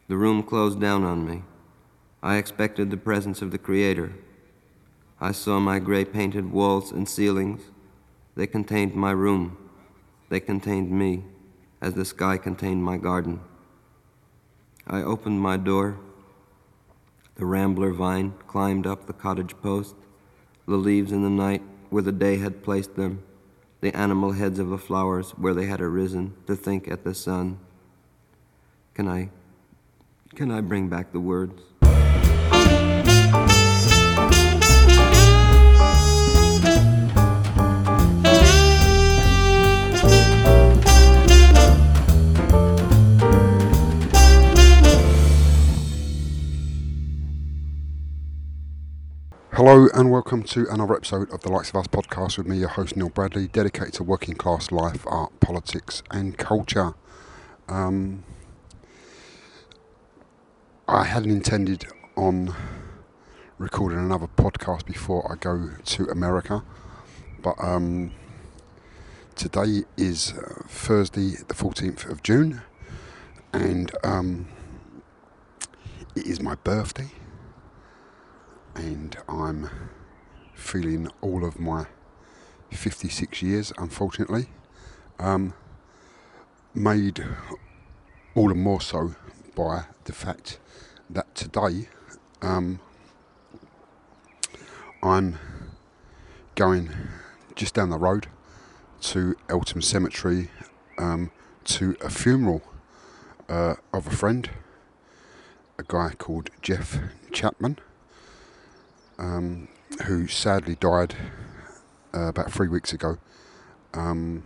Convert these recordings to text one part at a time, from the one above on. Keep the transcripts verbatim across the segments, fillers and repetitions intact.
The room closed down on me. I expected the presence of the Creator. I saw my gray painted walls and ceilings. They contained my room. They contained me, as the sky contained my garden. I opened my door. The rambler vine climbed up the cottage post. The leaves in the night where the day had placed them. The animal heads of the flowers where they had arisen to think at the sun. Can I, can I bring back the words? Hello and welcome to another episode of the Likes of Us podcast with me, your host Neil Bradley, dedicated to working class life, art, politics and culture. Um, I hadn't intended on recording another podcast before I go to America, but um, today is uh, Thursday the fourteenth of June and um, it is my birthday. And I'm feeling all of my fifty-six years, unfortunately. Um, made all the more so by the fact that today um, I'm going just down the road to Eltham Cemetery um, to a funeral uh, of a friend, a guy called Jeff Chapman. Um, who sadly died uh, about three weeks ago. Um,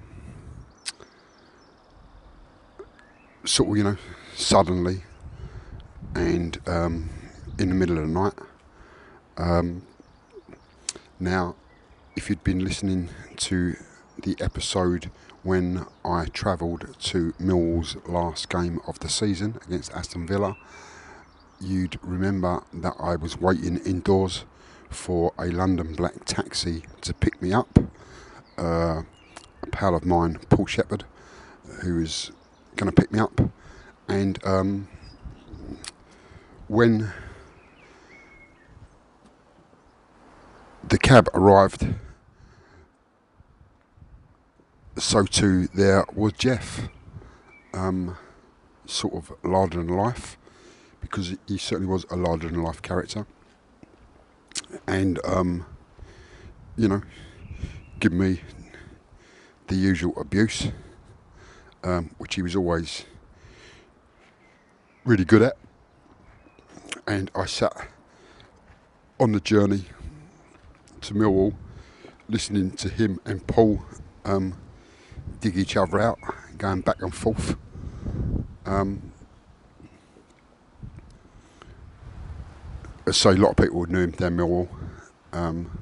sort of, you know, suddenly and um, in the middle of the night. Um, now, if you'd been listening to the episode when I travelled to Millwall's last game of the season against Aston Villa, you'd remember that I was waiting indoors for a London black taxi to pick me up. Uh, a pal of mine, Paul Shepherd, who was going to pick me up, and um, when the cab arrived, so too there was Jeff, um, sort of larger than life, because he certainly was a larger than life character. And, um, you know, give me the usual abuse, um, which he was always really good at. And I sat on the journey to Millwall, listening to him and Paul um, dig each other out, going back and forth. Um, So a lot of people knew him down Millwall. Um,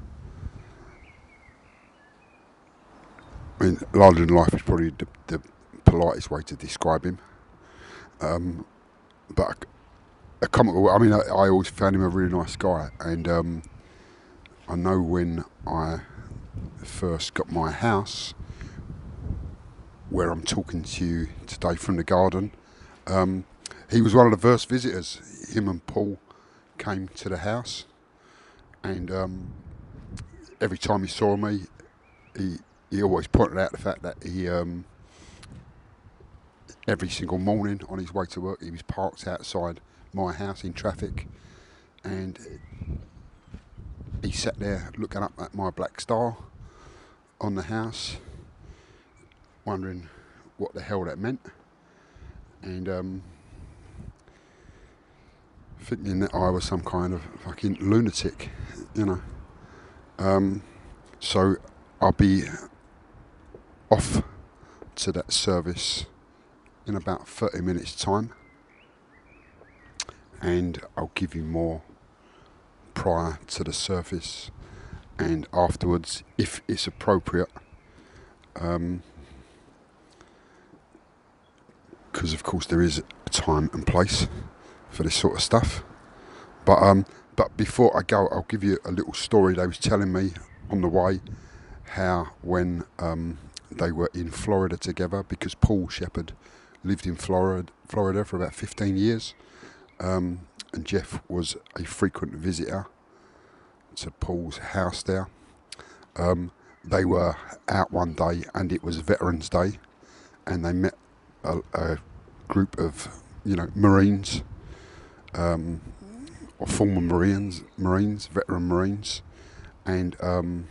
I mean, larger than life is probably the, the politest way to describe him. Um, but a, a comical. I mean, I, I always found him a really nice guy, and um, I know when I first got my house, where I'm talking to you today from the garden, um, he was one of the first visitors. Him and Paul came to the house, and um, every time he saw me, he he always pointed out the fact that he um, every single morning on his way to work, he was parked outside my house in traffic, and he sat there looking up at my black star on the house, wondering what the hell that meant, and um, thinking that I was some kind of fucking lunatic, you know. Um, so I'll be off to that service in about thirty minutes time, and I'll give you more prior to the service and afterwards, if it's appropriate, um, because of course there is a time and place for this sort of stuff. But um, but before I go, I'll give you a little story they was telling me on the way, how when um, they were in Florida together, because Paul Shepherd lived in Florida, Florida for about fifteen years. Um, and Jeff was a frequent visitor to Paul's house there. Um, they were out one day, and it was Veterans Day, and they met a, a group of, you know, Marines, um, or former Marines, Marines, veteran Marines, and um,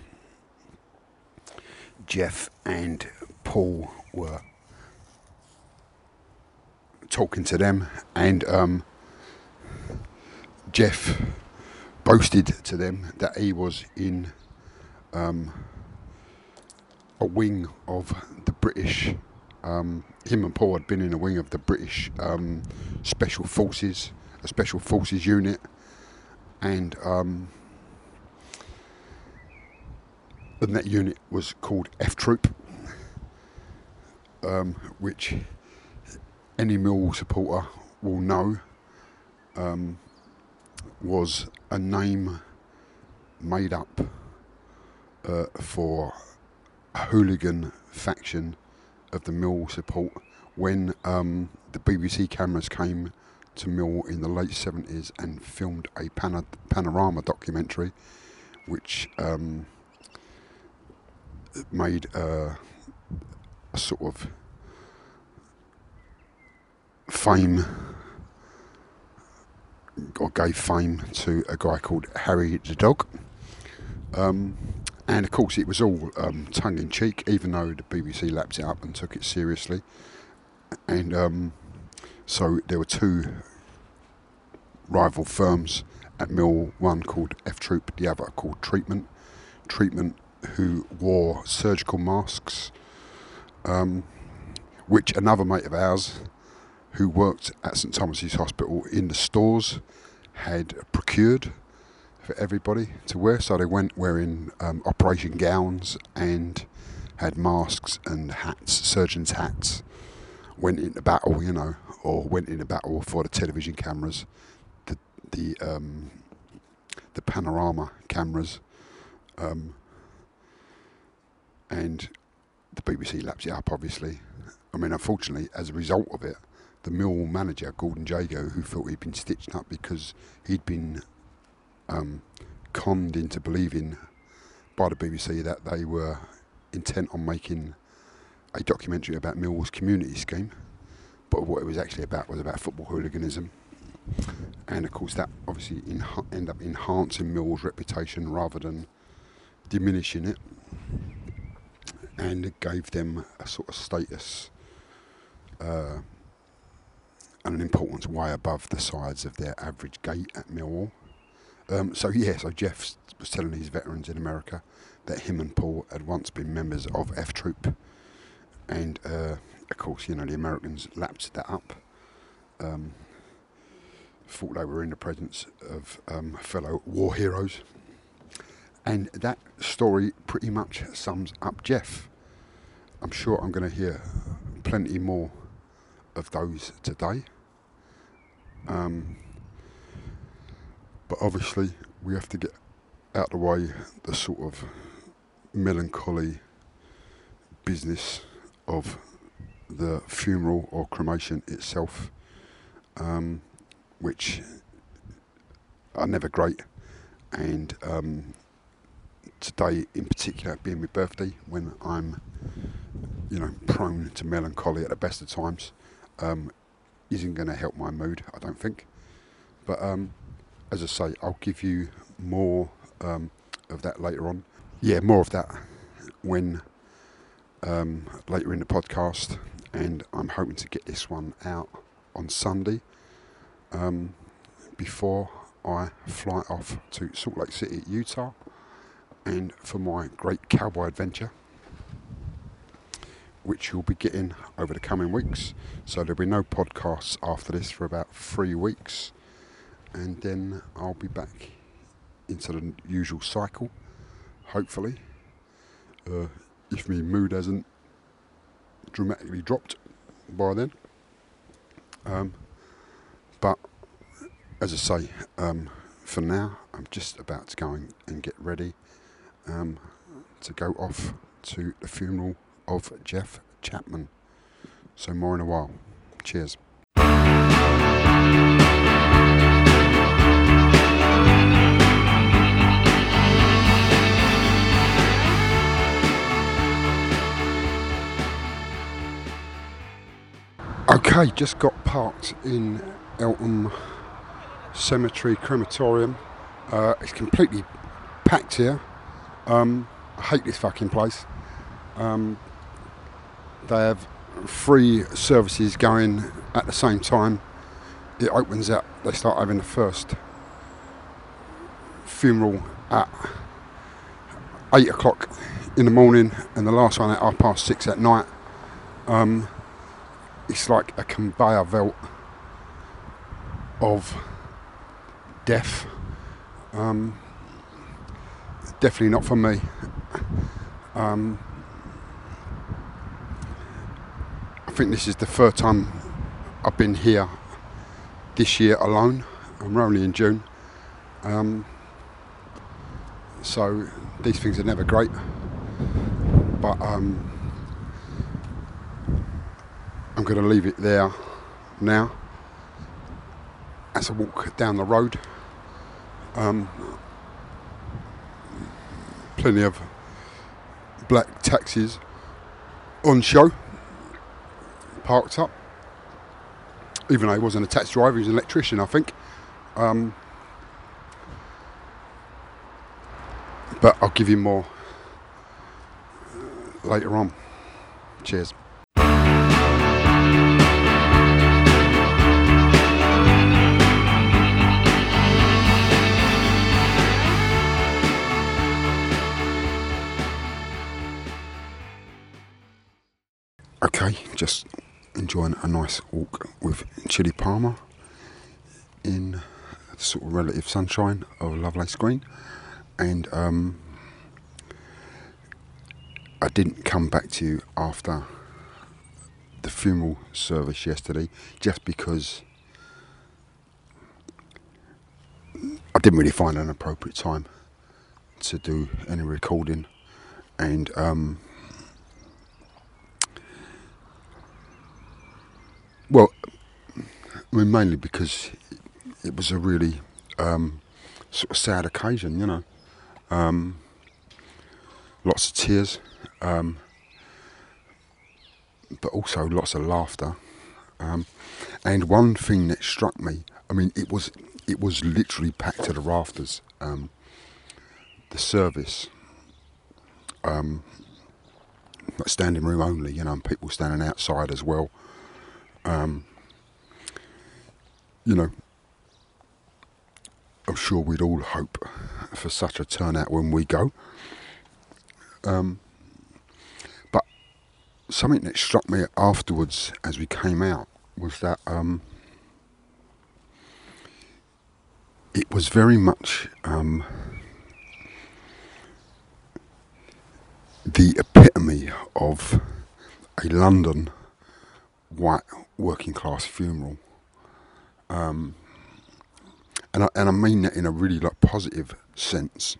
Jeff and Paul were talking to them, and um, Jeff boasted to them that he was in um, a wing of the British. Um, him and Paul had been in a wing of the British um, Special Forces, a Special Forces unit, and um, and that unit was called F Troop, um, which any Millwall supporter will know um, was a name made up uh, for a hooligan faction of the Millwall support when um, the B B C cameras came to Millwall in the late seventies and filmed a pana- panorama documentary which um, made uh, a sort of fame, or gave fame to a guy called Harry the Dog. Um, and of course it was all um, tongue-in-cheek, even though the B B C lapped it up and took it seriously. And um, so there were two rival firms at Millwall, one called F Troop, the other called Treatment. Treatment, who wore surgical masks, um, which another mate of ours who worked at St Thomas's Hospital in the stores had procured for everybody to wear. So they went wearing um, operation gowns and had masks and hats, surgeons' hats, went into battle, you know, or went into battle for the television cameras, the the um, the panorama cameras, um, and the B B C laps it up, obviously. I mean, unfortunately, as a result of it, the Millwall manager, Gordon Jago, who thought he'd been stitched up because he'd been um, conned into believing by the B B C that they were intent on making a documentary about Millwall's community scheme, but what it was actually about was about football hooliganism. And of course that obviously en- ended up enhancing Millwall's reputation rather than diminishing it, and it gave them a sort of status uh, and an importance way above the size of their average gate at Millwall. Um, so yeah, so Jeff was telling his veterans in America that him and Paul had once been members of F Troop, and uh, of course, you know, the Americans lapped that up, um, thought they were in the presence of um, fellow war heroes, and that story pretty much sums up Jeff. I'm sure I'm going to hear plenty more of those today. Um, but obviously we have to get out of the way the sort of melancholy business of the funeral or cremation itself, um, which are never great. And um, today in particular being my birthday, when I'm, you know, prone to melancholy at the best of times, um, isn't going to help my mood, I don't think. But um, as I say, I'll give you more um, of that later on. Yeah, more of that when um, later in the podcast, and I'm hoping to get this one out on Sunday um, before I fly off to Salt Lake City, Utah, and for my great cowboy adventure, which you'll be getting over the coming weeks. So there'll be no podcasts after this for about three weeks, and then I'll be back into the usual cycle, hopefully, uh, if my mood hasn't dramatically dropped by then. Um, but as I say, um, for now, I'm just about to go in and get ready um, to go off to the funeral of Jeff Chapman. So more in a while. Cheers. Okay, just got parked in Eltham Cemetery Crematorium. Uh, it's completely packed here. Um, I hate this fucking place. Um, they have three services going at the same time. It opens up, they start having the first funeral at eight o'clock in the morning and the last one at half past six at night. Um, it's like a conveyor belt of death. Um, definitely not for me. Um, I think this is the third time I've been here this year alone. I'm only in June. Um, so these things are never great. But um, I'm going to leave it there now as I walk down the road. Um, plenty of black taxis on show, parked up. Even though he wasn't a taxi driver, he was an electrician, I think. Um, but I'll give you more later on. Cheers. Okay, just enjoying a nice walk with Chili Palmer in the sort of relative sunshine of Lovelace Green, and um, I didn't come back to you after the funeral service yesterday just because I didn't really find an appropriate time to do any recording, and um, well, I mean, mainly because it was a really um, sort of sad occasion, you know. Um, lots of tears, um, but also lots of laughter. Um, and one thing that struck me, I mean, it was it was literally packed to the rafters. Um, the service, um, like standing room only, you know, and people standing outside as well. Um, you know, I'm sure we'd all hope for such a turnout when we go. Um, but something that struck me afterwards as we came out was that um, it was very much um, the epitome of a London white working class funeral. Um, and I, and I mean that in a really like positive sense.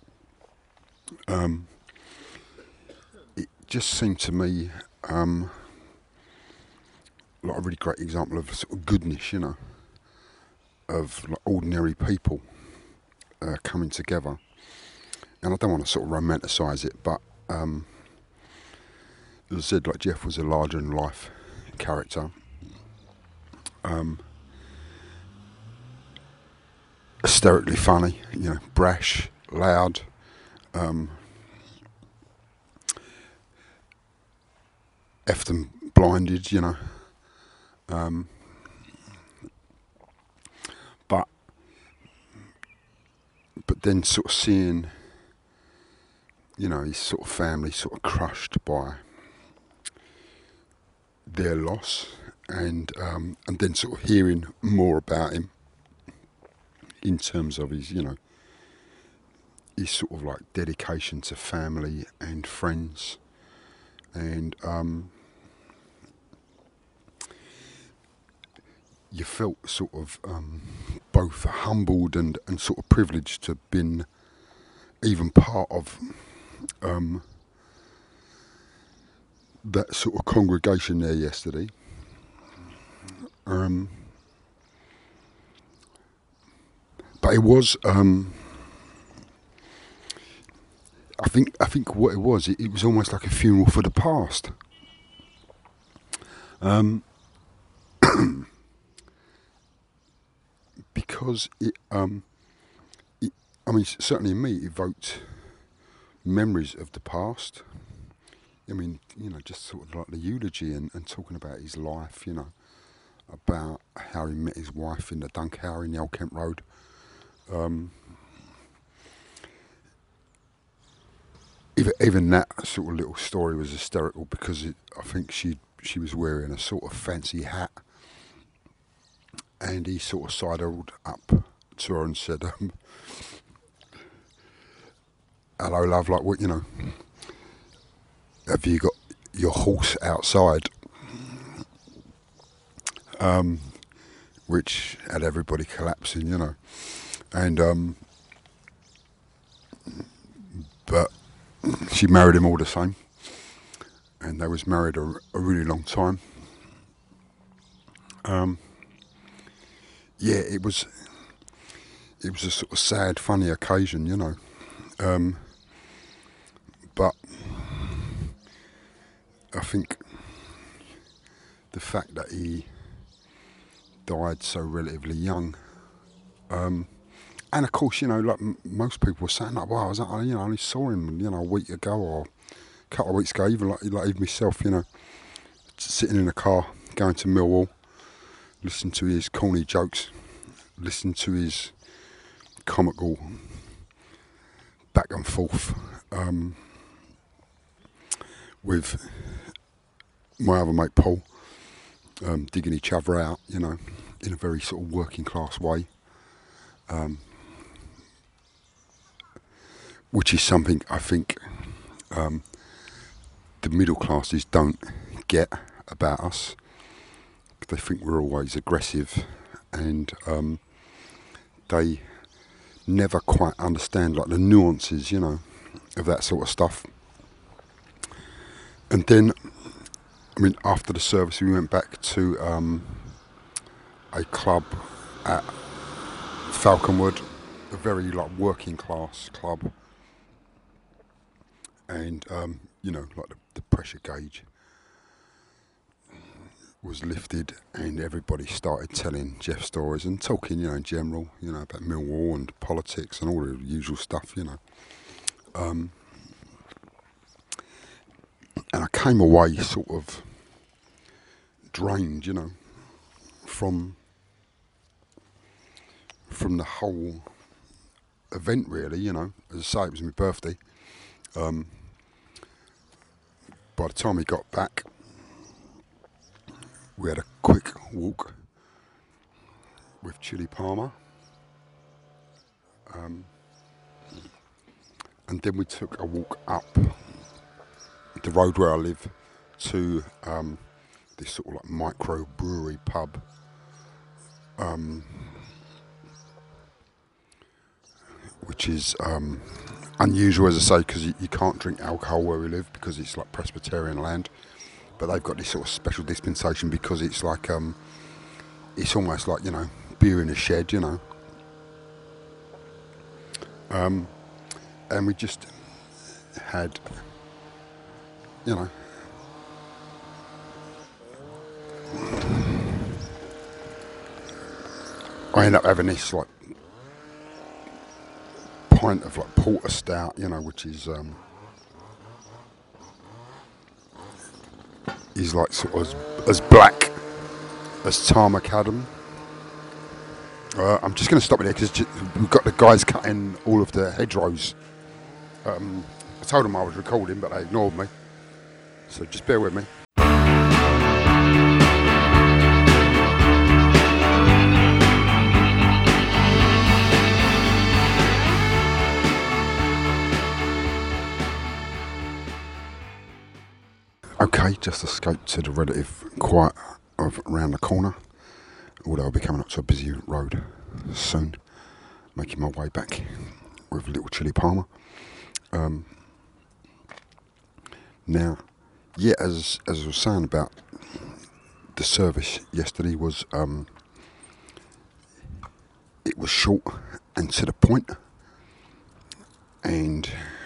Um, it just seemed to me um, like a really great example of sort of goodness, you know, of like ordinary people uh, coming together. And I don't want to sort of romanticise it, but um, as I said, like Jeff was a larger than life character. Um, hysterically funny, you know, brash, loud, um, effed and blinded, you know. Um, but, but then sort of seeing, you know, his sort of family sort of crushed by their loss, and um, and then sort of hearing more about him in terms of his, you know, his sort of like dedication to family and friends, and um, you felt sort of um, both humbled and, and sort of privileged to have been even part of um, that sort of congregation there yesterday. Um, but it was, um, I think, I think what it was, it, it was almost like a funeral for the past. Um, because it, um, it, I mean, certainly in me, it evoked memories of the past. I mean, you know, just sort of like the eulogy and, and talking about his life, you know, about how he met his wife in the Duncower in the Old Kent Road. Um, even, even that sort of little story was hysterical because it, I think she she was wearing a sort of fancy hat, and he sort of sidled up to her and said, um, "Hello, love. Like, what, you know, have you got your horse outside?" Um, which had everybody collapsing, you know, and um, but she married him all the same, and they was married a, a really long time. Um, yeah, it was it was a sort of sad, funny occasion, you know, um, but I think the fact that he died so relatively young, um, and of course, you know, like m- most people were saying, like, "Wow, I was, you know, I only saw him, you know, a week ago or a couple of weeks ago." Even like, like even myself, you know, sitting in a car going to Millwall, listening to his corny jokes, listening to his comical back and forth um, with my other mate Paul, um, digging each other out, you know, in a very sort of working class way, um, which is something I think um, the middle classes don't get about us. They think we're always aggressive, and um, they never quite understand like the nuances, you know, of that sort of stuff. And then, I mean, after the service, we went back to um, a club at Falconwood, a very like working class club, and um, you know, like the, the pressure gauge was lifted, and everybody started telling Jeff stories and talking, you know, in general, you know, about Millwall and politics and all the usual stuff, you know. Um, and I came away sort of drained, you know, from from the whole event, really, you know. As I say, it was my birthday. Um, by the time we got back, we had a quick walk with Chili Palmer. Um, and then we took a walk up the road where I live to um, this sort of like micro brewery pub. Um, which is um, unusual, as I say, because you, you can't drink alcohol where we live because it's like Presbyterian land. But they've got this sort of special dispensation because it's like, um, it's almost like, you know, beer in a shed, you know. Um, and we just had, you know, I ended up having this like pint of like porter stout, you know, which is um, is like sort of as, as black as tar macadam. Uh, I'm just going to stop it there because we've got the guys cutting all of the hedgerows. Um, I told them I was recording, but they ignored me. So just bear with me. Okay, just escaped to the relative quiet of around the corner, although I'll be coming up to a busy road soon, making my way back with little Chili Palmer. Um, now, yeah, as as I was saying about the the service yesterday was um, it was short and to the point, and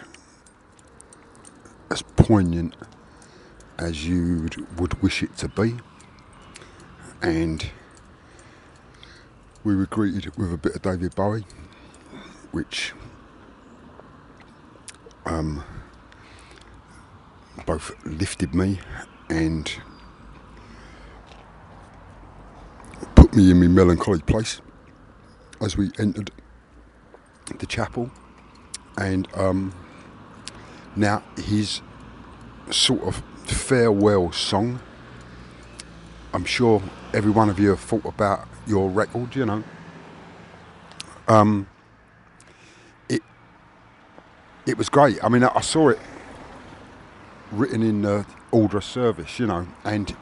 as poignant as you would wish it to be. And we were greeted with a bit of David Bowie, which um, both lifted me and put me in my melancholy place as we entered the chapel. And um, now his sort of farewell song, I'm sure every one of you have thought about your record, you know. Um, it it was great. I mean, I saw it written in the order of service, you know, and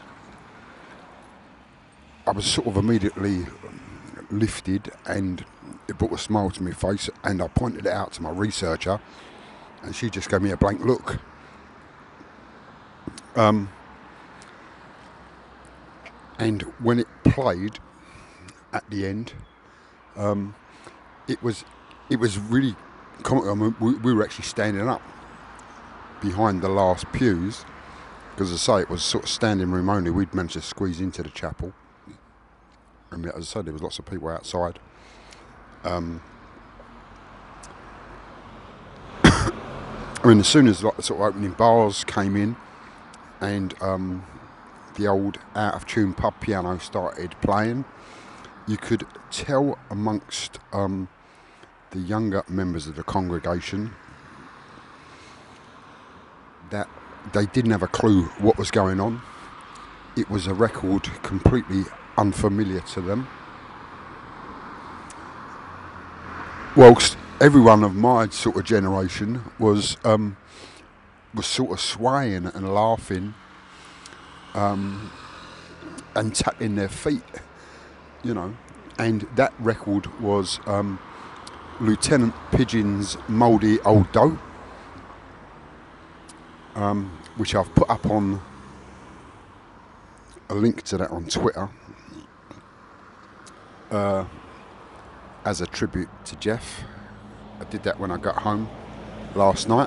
I was sort of immediately lifted, and it brought a smile to my face, and I pointed it out to my researcher, and she just gave me a blank look. Um, and when it played at the end, um, it was it was really comical. I mean, we, we were actually standing up behind the last pews, because as I say, it was sort of standing room only. We'd managed to squeeze into the chapel. I mean, as I said, there was lots of people outside. Um, I mean, as soon as like the sort of opening bars came in, and um, the old out of tune pub piano started playing, you could tell amongst um, the younger members of the congregation that they didn't have a clue what was going on. It was a record completely unfamiliar to them, whilst everyone of my sort of generation was um, was sort of swaying and laughing um, and tapping their feet, you know. And that record was um, Lieutenant Pigeon's Mouldy Old Dough, um, which I've put up on a link to that on Twitter uh, as a tribute to Jeff. I did that when I got home last night.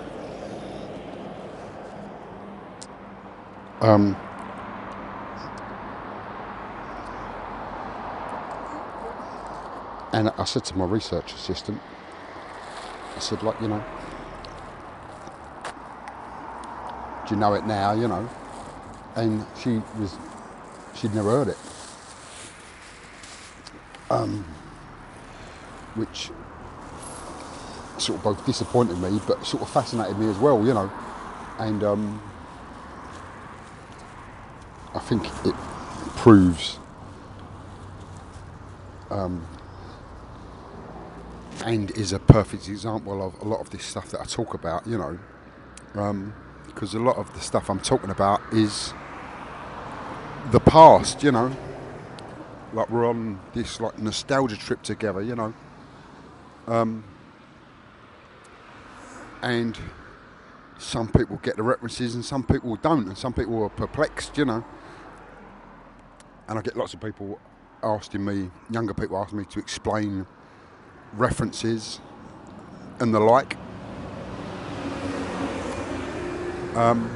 Um, and I said to my research assistant, I said, like, you know, do you know it now, you know? And she was, she'd never heard it. Um, which sort of both disappointed me, but sort of fascinated me as well, you know. And um, I think it proves um, and is a perfect example of a lot of this stuff that I talk about, you know. Um, because a lot of the stuff I'm talking about is the past, you know. Like we're on this like nostalgia trip together, you know. Um, and some people get the references and some people don't, and some people are perplexed, you know. And I get lots of people asking me, younger people asking me to explain references and the like. Um,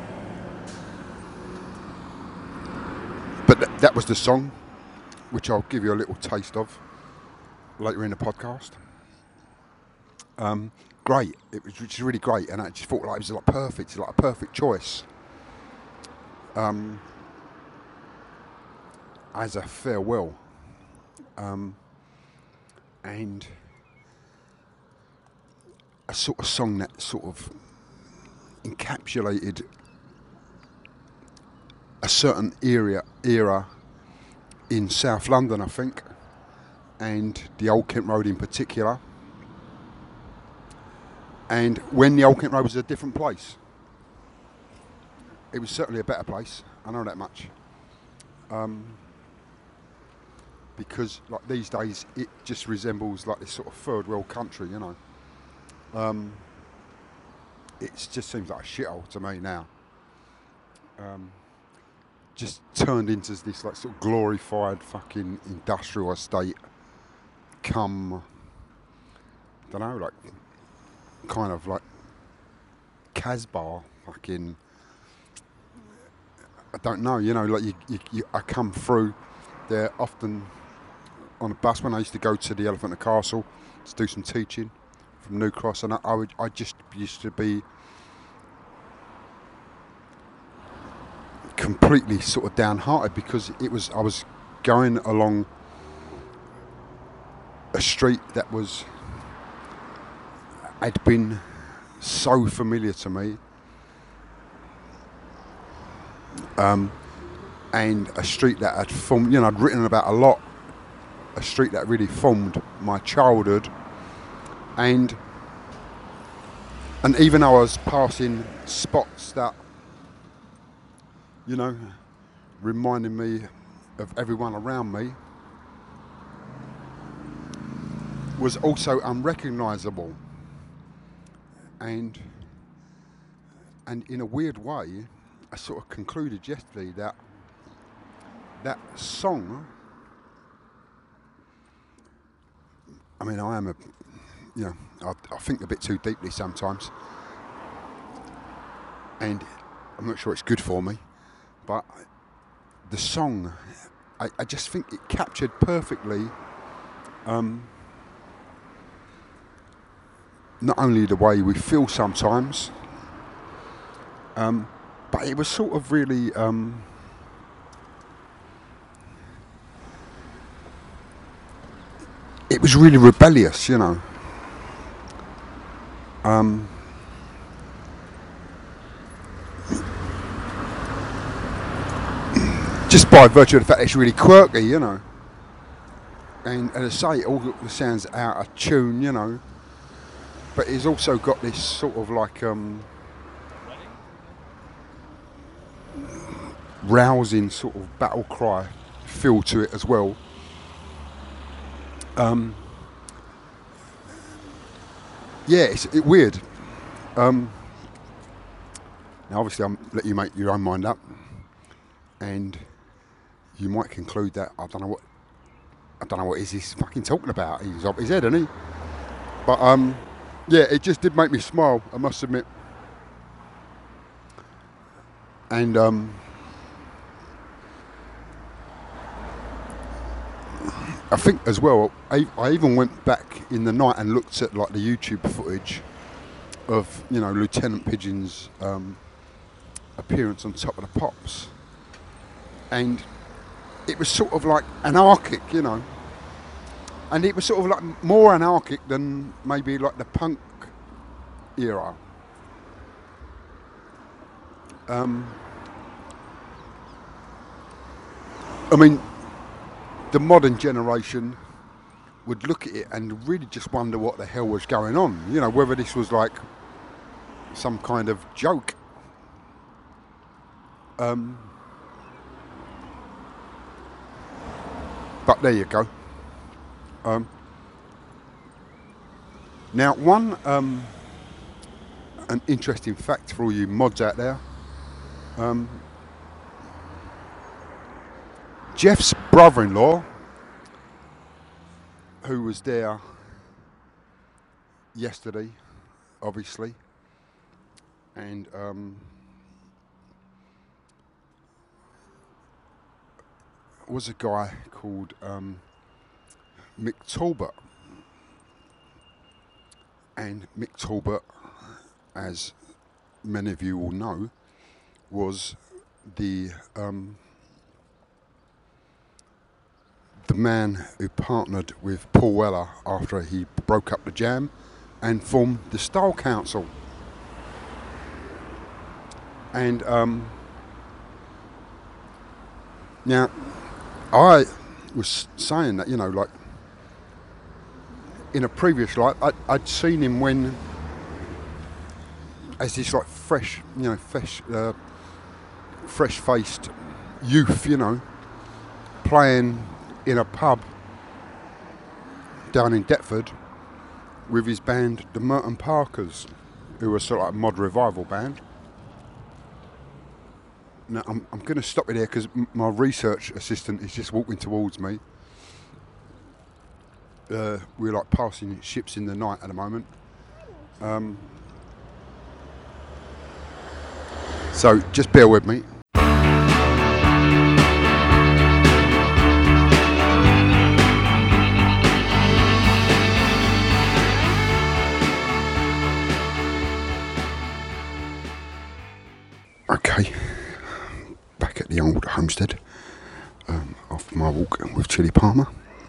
but th- that was the song, which I'll give you a little taste of later in the podcast. Um, great, it was which is really great, and I just thought like it was like perfect, like a perfect choice. Um, as a farewell, um, and a sort of song that sort of encapsulated a certain era era in South London, I think, and the Old Kent Road in particular. And when the Old Kent Road was a different place, it was certainly a better place. I know that much. Um, because like these days, it just resembles like this sort of third world country, you know. Um, it just seems like a shithole to me now. Um, just turned into this like sort of glorified fucking industrial estate. Come, I don't know, like kind of like Casbah, fucking. I don't know, you know, like you, you, you, I come through there often on a bus when I used to go to the Elephant and Castle to do some teaching from New Cross, and I, I would, I just used to be completely sort of downhearted because it was, I was going along a street that was had been so familiar to me, um, and a street that had formed, you know, I'd written about a lot, a street that really formed my childhood, and and even though I was passing spots that, you know, reminding me of everyone around me, was also unrecognisable. And and in a weird way, I sort of concluded yesterday that that song, I mean, I am a, you know, I, I think a bit too deeply sometimes, and I'm not sure it's good for me, but the song, I, I just think it captured perfectly um, not only the way we feel sometimes, um, but it was sort of really um, it was really rebellious, you know. Um, just by virtue of the fact that it's really quirky, you know. And as I say, all the sounds out of tune, you know. But it's also got this sort of like um, rousing sort of battle cry feel to it as well. Um, yeah, it's it, weird. Um, now, obviously, I'm let you make your own mind up, and you might conclude that I don't know what I don't know what is he's fucking talking about. He's off his head, isn't he? But um. Yeah, it just did make me smile, I must admit. And um, I think as well, I, I even went back in the night and looked at like the YouTube footage of, you know, Lieutenant Pigeon's um, appearance on Top of the Pops. And it was sort of like anarchic, you know. And it was sort of like more anarchic than maybe like the punk era. Um, I mean, the modern generation would look at it and really just wonder what the hell was going on. You know, whether this was like some kind of joke. Um, but there you go. Um, now, one um, an interesting fact for all you mods out there. Um, Jeff's brother-in-law, who was there yesterday, obviously, and um, was a guy called um, Mick Talbot. And Mick Talbot, as many of you will know, was the um, the man who partnered with Paul Weller after he broke up the Jam and formed the Style Council. And um, now, I was saying that, you know, like, in a previous life, I'd, I'd seen him when, as this like fresh, you know, fresh, uh, fresh-faced youth, you know, playing in a pub down in Deptford with his band, the Merton Parkers, who were sort of like a mod revival band. Now, I'm, I'm going to stop it there because m- my research assistant is just walking towards me. Uh, we're like passing ships in the night at the moment. Um, so just bear with me. Okay, back at the old homestead um, after my walk with Chili Palmer,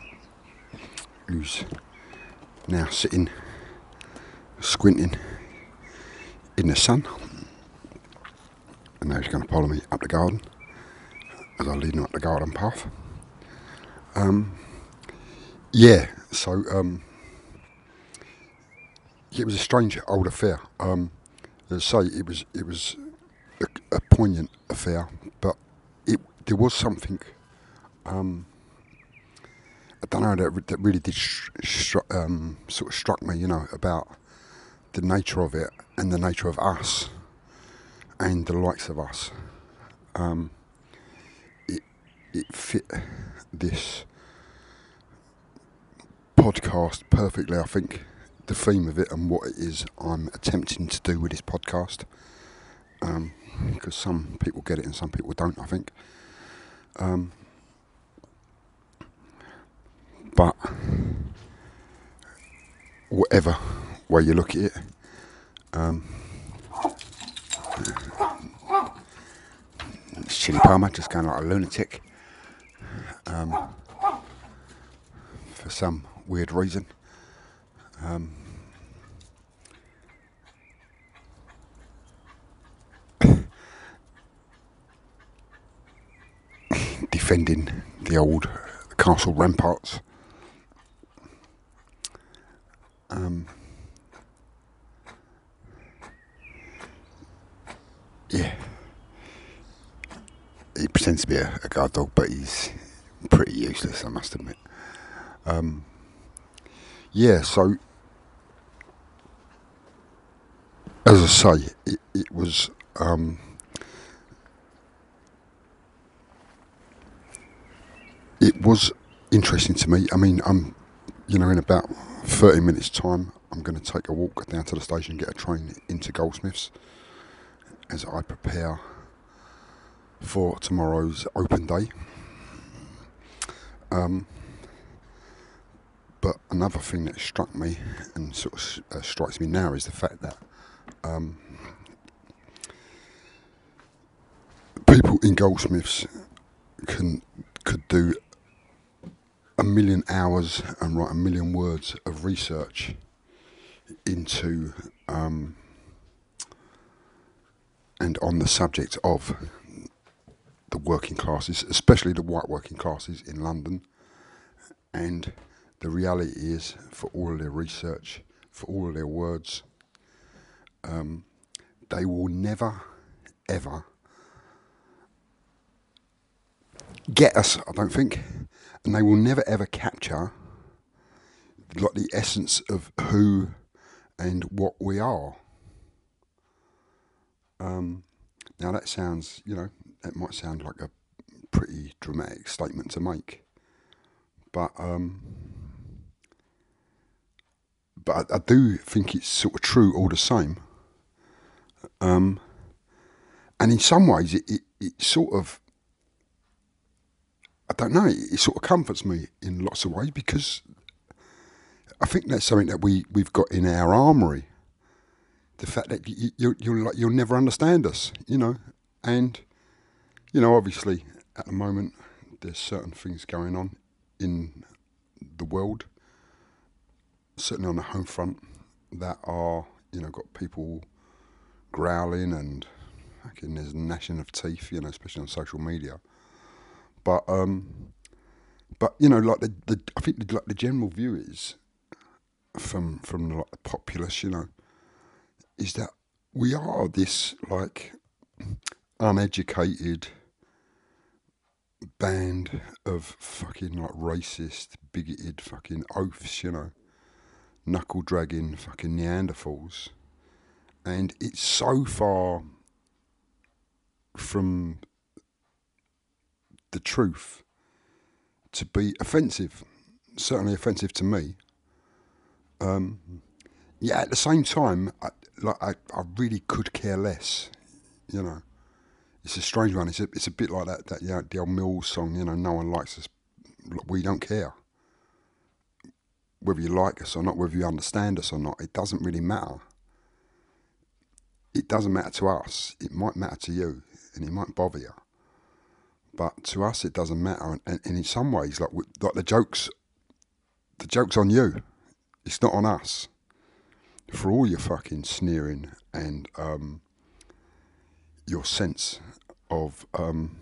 who's now sitting, squinting in the sun, and now he's going to follow me up the garden as I lead him up the garden path. Um, yeah, so um, it was a strange old affair. Um, as I say, it was it was a, a poignant affair, but it there was something. Um, I don't know that that really did sh- sh- um, sort of struck me, you know, about the nature of it and the nature of us and the likes of us. Um, it it fit this podcast perfectly, I think, the theme of it and what it is I'm attempting to do with this podcast. Um, because some people get it and some people don't, I think. Um, but whatever way you look at it, um, it's Chili Palmer just going like a lunatic um, for some weird reason. Um, defending the old castle ramparts. Um, yeah, he pretends to be a, a guard dog, but he's pretty useless, I must admit. Um, yeah, so as I say, it, it was um, it was interesting to me. I mean, I'm, you know, in about thirty minutes' time, I'm going to take a walk down to the station and get a train into Goldsmiths as I prepare for tomorrow's open day. Um, but another thing that struck me and sort of uh, strikes me now is the fact that um, people in Goldsmiths can could do a million hours and write a million words of research into um, and on the subject of the working classes, especially the white working classes in London. And the reality is, for all of their research, for all of their words, um, they will never, ever get us, I don't think, and they will never, ever capture like the essence of who and what we are. Um, now that sounds, you know, it might sound like a pretty dramatic statement to make, but um, but I, I do think it's sort of true all the same. Um, and in some ways, it, it, it sort of, I don't know, it, it sort of comforts me in lots of ways because I think that's something that we, we've got in our armoury. The fact that you, you, you'll, like, you'll never understand us, you know. And, you know, obviously, at the moment, there's certain things going on in the world, certainly on the home front, that are, you know, got people growling and fucking there's gnashing of teeth, you know, especially on social media. But, um, but you know, like the, the I think the, like the general view is from from like the populace, you know, is that we are this like uneducated band of fucking like racist, bigoted fucking oafs, you know, knuckle dragging fucking Neanderthals, and it's so far from the truth to be offensive, certainly offensive to me. Um, yeah, at the same time, I, like I, I really could care less. You know, it's a strange one. It's a, it's a bit like that, that you know, the old Mills song. You know, no one likes us. We don't care whether you like us or not, whether you understand us or not. It doesn't really matter. It doesn't matter to us. It might matter to you, and it might bother you. But to us, it doesn't matter. And, and, and in some ways, like like the jokes, the joke's on you. It's not on us. For all your fucking sneering and um, your sense of, um,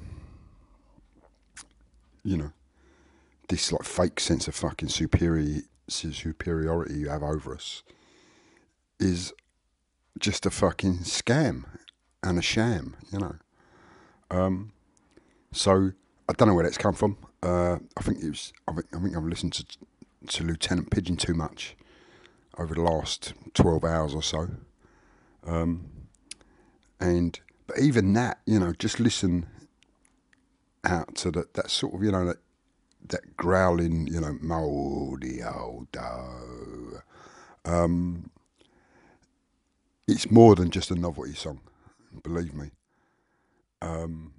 you know, this like fake sense of fucking superior, superiority you have over us is just a fucking scam and a sham, you know. Um, so I don't know where that's come from. Uh, I think it was. I think, I think I've listened to to Lieutenant Pigeon too much over the last twelve hours or so. Um, and but even that, you know, just listen out to that that sort of, you know, that that growling, you know, mouldy old dough. Um, it's more than just a novelty song, believe me. Um,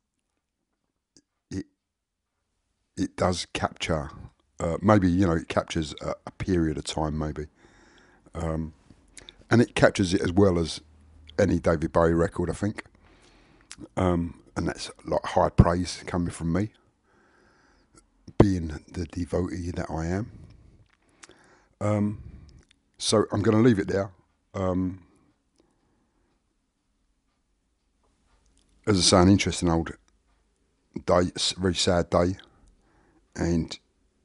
it it does capture, uh, maybe, you know, it captures a, a period of time, maybe. Um, and it captures it as well as any David Bowie record, I think. Um, and that's like high praise coming from me, being the devotee that I am. Um, so I'm going to leave it there. Um, as I say, an interesting old day, very sad day, and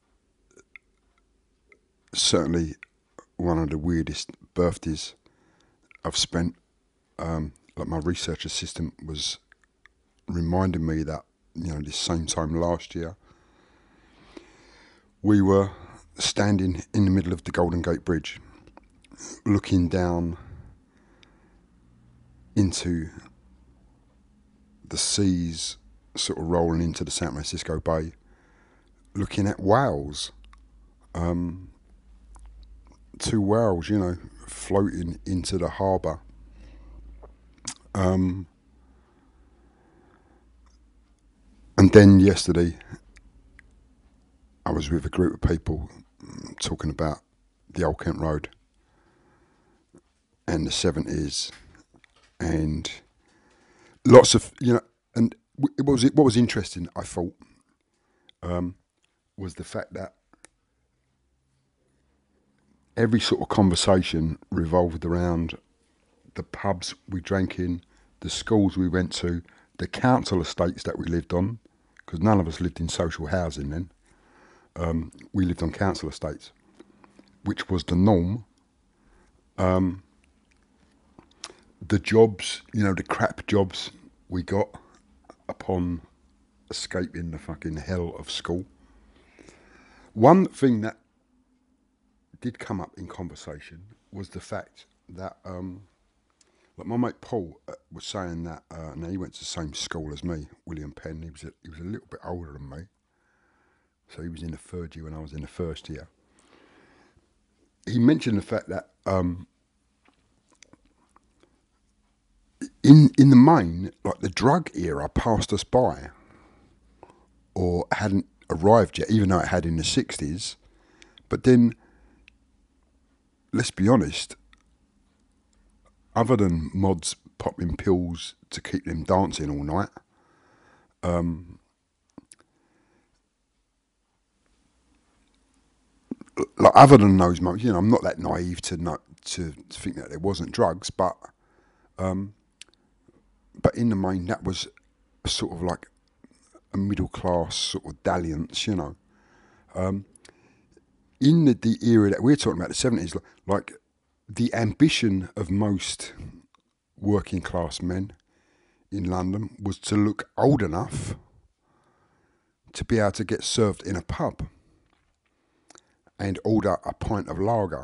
certainly one of the weirdest birthdays I've spent. Um, like my research assistant was reminding me that, you know, this same time last year, we were standing in the middle of the Golden Gate Bridge, looking down into the seas, sort of rolling into the San Francisco Bay, looking at whales. Um, two whales, you know, floating into the harbour. Um, and then yesterday, I was with a group of people talking about the Old Kent Road and the seventies, and lots of, you know, and it was what was interesting, I thought, um, was the fact that every sort of conversation revolved around the pubs we drank in, the schools we went to, the council estates that we lived on, because none of us lived in social housing then. Um, we lived on council estates, which was the norm. Um, the jobs, you know, the crap jobs we got upon escaping the fucking hell of school. One thing that did come up in conversation was the fact that, um, like my mate Paul uh, was saying that, uh, now he went to the same school as me, William Penn. He was a, he was a little bit older than me, so he was in the third year when I was in the first year. He mentioned the fact that um, in in the main, like the drug era passed us by, or hadn't arrived yet, even though it had in the sixties. But then, let's be honest, other than mods popping pills to keep them dancing all night, um, like other than those moments, you know, I'm not that naive to not to think that there wasn't drugs, but um, but in the main, that was sort of like a middle class sort of dalliance, you know. Um, in the, the era that we're talking about, the seventies, like the ambition of most working class men in London was to look old enough to be able to get served in a pub and order a pint of lager.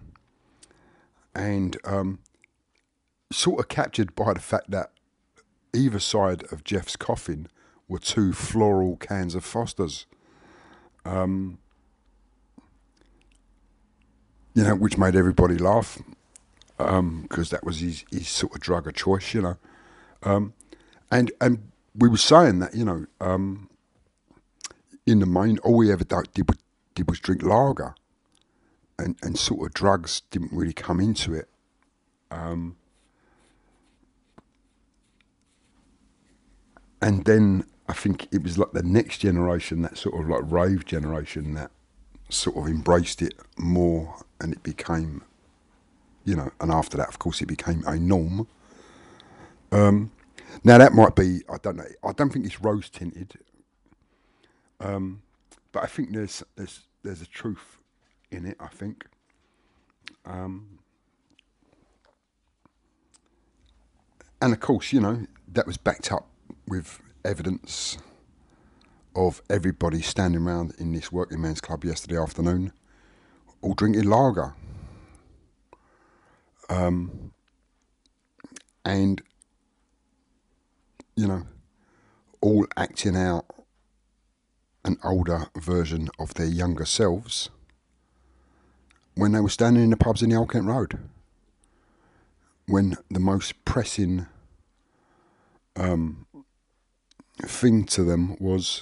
And um, sort of captured by the fact that either side of Jeff's coffin were two floral cans of Foster's. Um, you know, which made everybody laugh, because um, that was his, his sort of drug of choice, you know. Um, and and we were saying that, you know, um, in the main, all we ever did, did was drink lager, and, and sort of drugs didn't really come into it. Um, and then I think it was like the next generation, that sort of like rave generation, that sort of embraced it more, and it became, you know, and after that, of course, it became a norm. Um, now that might be, I don't know, I don't think it's rose tinted, um, but I think there's there's there's a truth in it. I think, um, and of course, you know, that was backed up with evidence of everybody standing around in this working man's club yesterday afternoon, all drinking lager. Um, and, you know, all acting out an older version of their younger selves when they were standing in the pubs in the Old Kent Road, when the most pressing um, thing to them was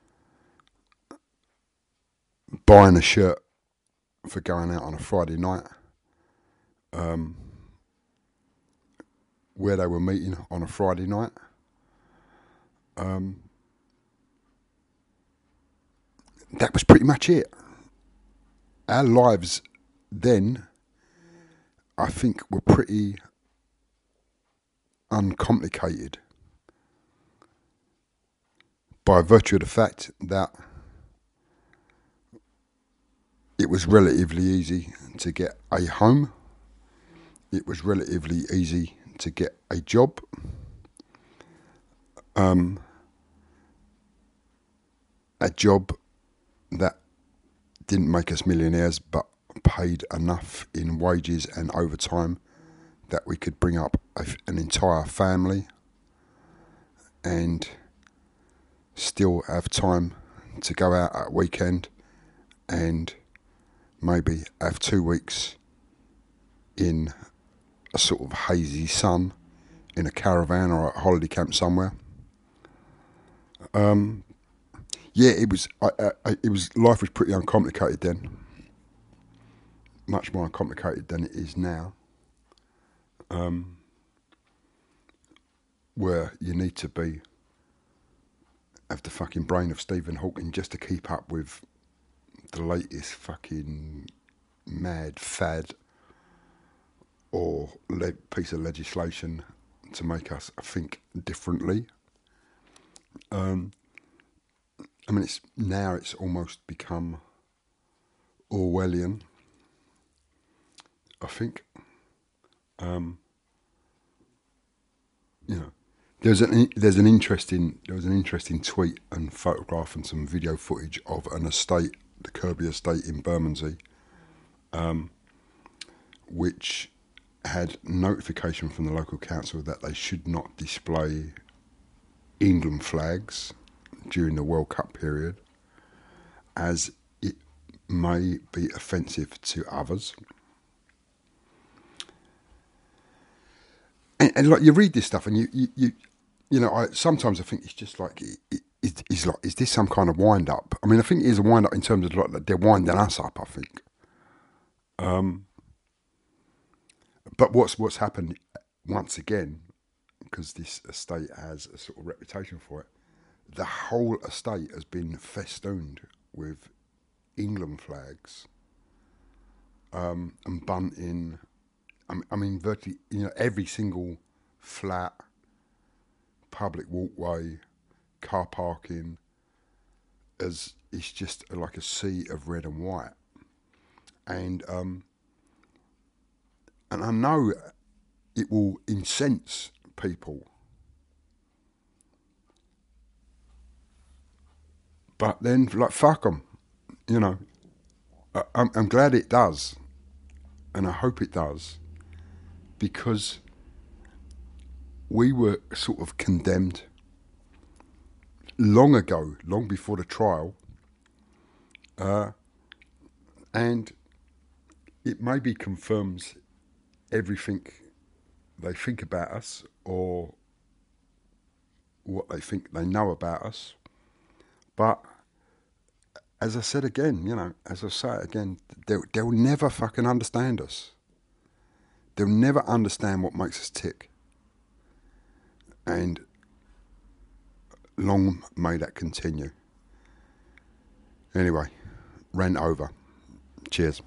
buying a shirt for going out on a Friday night, um, where they were meeting on a Friday night. Um, that was pretty much it. Our lives then, I think, were pretty uncomplicated by virtue of the fact that it was relatively easy to get a home. It was relatively easy to get a job. Um, a job that didn't make us millionaires, but paid enough in wages and overtime that we could bring up a, an entire family and still have time to go out at weekend and maybe have two weeks in a sort of hazy sun in a caravan or a holiday camp somewhere. Um, yeah, it was. I, I, it was. Life was pretty uncomplicated then. Much more uncomplicated than it is now. Um, where you need to be have the fucking brain of Stephen Hawking just to keep up with the latest fucking mad fad or le- piece of legislation to make us think differently. Um, I mean, it's now it's almost become Orwellian, I think. Um, you know, there's an there's an interesting there was an interesting tweet and photograph and some video footage of an estate, the Kirby estate in Bermondsey, um, which had notification from the local council that they should not display England flags during the World Cup period, as it may be offensive to others. And, and like you read this stuff, and you you you, you know, I sometimes I think it's just like it, it, it's like, is this some kind of wind up? I mean, I think it is a wind up in terms of like they're winding us up. I think. Um, but what's what's happened once again, because this estate has a sort of reputation for it, the whole estate has been festooned with England flags, um, and bunting. I mean, virtually, you know, every single flat, public walkway, car parking, is is just like a sea of red and white, and um, and I know it will incense people, but then like fuck them, you know. I, I'm, I'm glad it does, and I hope it does, because we were sort of condemned long ago, long before the trial, uh, and it maybe confirms everything they think about us or what they think they know about us. But as I said again, you know, as I say it again, they'll, they'll never fucking understand us. They'll never understand what makes us tick. And long may that continue. Anyway, rant over. Cheers.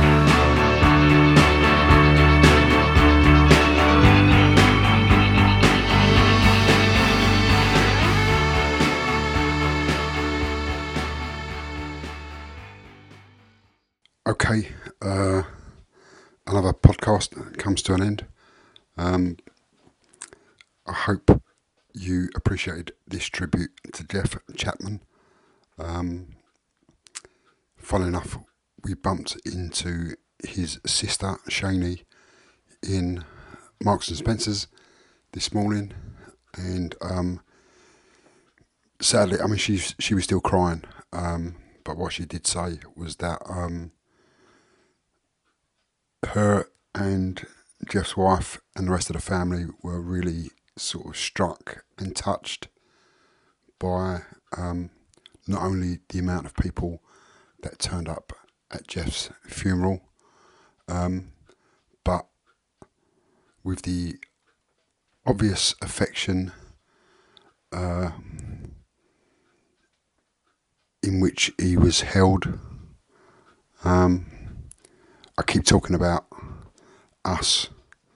Okay, uh, another podcast comes to an end. Um, I hope you appreciated this tribute to Jeff Chapman. Um, funnily enough, we bumped into his sister Shani in Marks and Spencer's this morning, and um, sadly, I mean, she she was still crying. Um, but what she did say was that um, her and Jeff's wife and the rest of the family were really sort of struck and touched by um, not only the amount of people that turned up at Jeff's funeral, um, but with the obvious affection uh, in which he was held. Um, I keep talking about us,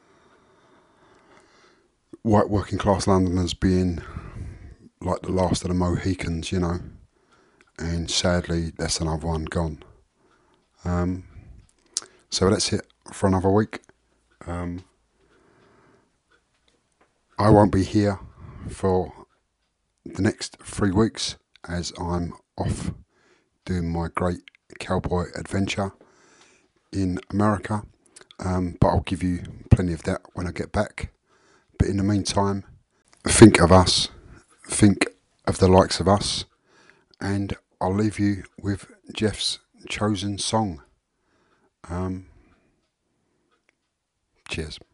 white working class Londoners, being like the last of the Mohicans, you know, and sadly that's another one gone. Um, so that's it for another week. Um, I won't be here for the next three weeks as I'm off doing my great cowboy adventure in America, um, but I'll give you plenty of that when I get back. But in the meantime, think of us, think of the likes of us, and I'll leave you with Jeff's chosen song. Um, cheers.